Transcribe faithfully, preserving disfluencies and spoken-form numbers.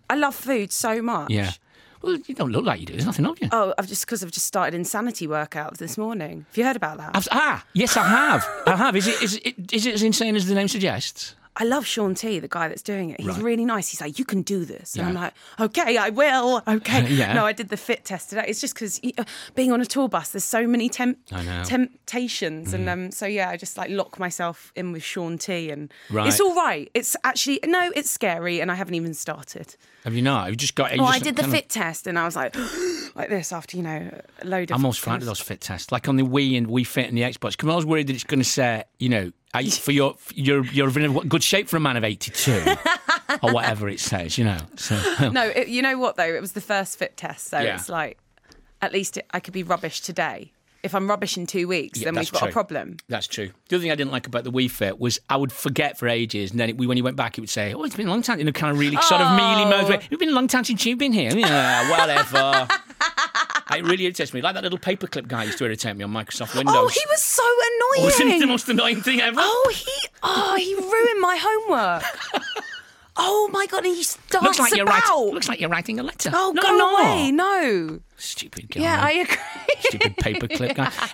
I love food so much. Yeah. Well, you don't look like you do. There's nothing of you. Oh, I've just because I've just started insanity workouts this morning. Have you heard about that? I've, ah, yes, I have. I have. Is it, is it is it as insane as the name suggests? I love Sean T, the guy that's doing it. He's Right. really nice. He's like, you can do this. And Yeah. I'm like, okay, I will. Okay. Yeah. No, I did the fit test today. It's just because uh, being on a tour bus, there's so many temp- I know. temptations. Mm. And um, so, yeah, I just like lock myself in with Sean T. And Right. it's all right. It's actually, no, it's scary. And I haven't even started. Have you not? You've just got... you Oh, just I did the kind of- fit test and I was like, like this after, you know, a load of... I'm always frightened of those fit tests. Like on the Wii and Wii Fit and the Xbox. Because I'm always worried that it's going to say, you know, are you- for your, you're, you're in a good shape for a man of eighty-two. Or whatever it says, you know. So, No, it, you know what, though? It was the first fit test. So Yeah. it's like, at least it, I could be rubbish today. If I'm rubbish in two weeks, Yeah, then that's we've got true. a problem. That's true. The other thing I didn't like about the Wii Fit was I would forget for ages, and then it, when you went back, it would say, "Oh, it's been a long time." In a kind of really sort of mealy mode. Way. It's been a long time since you've been here. Yeah, whatever. It really irritates me. Like that little paperclip guy used to irritate me on Microsoft Windows. Oh, he was so annoying. Wasn't it the most annoying thing ever? Oh, he oh he ruined my homework. Oh my god, he starts looks like about. you're writing. Looks like you're writing a letter. Oh, no, go no. away, no. Stupid guy. Yeah, I agree. Stupid paperclip guy.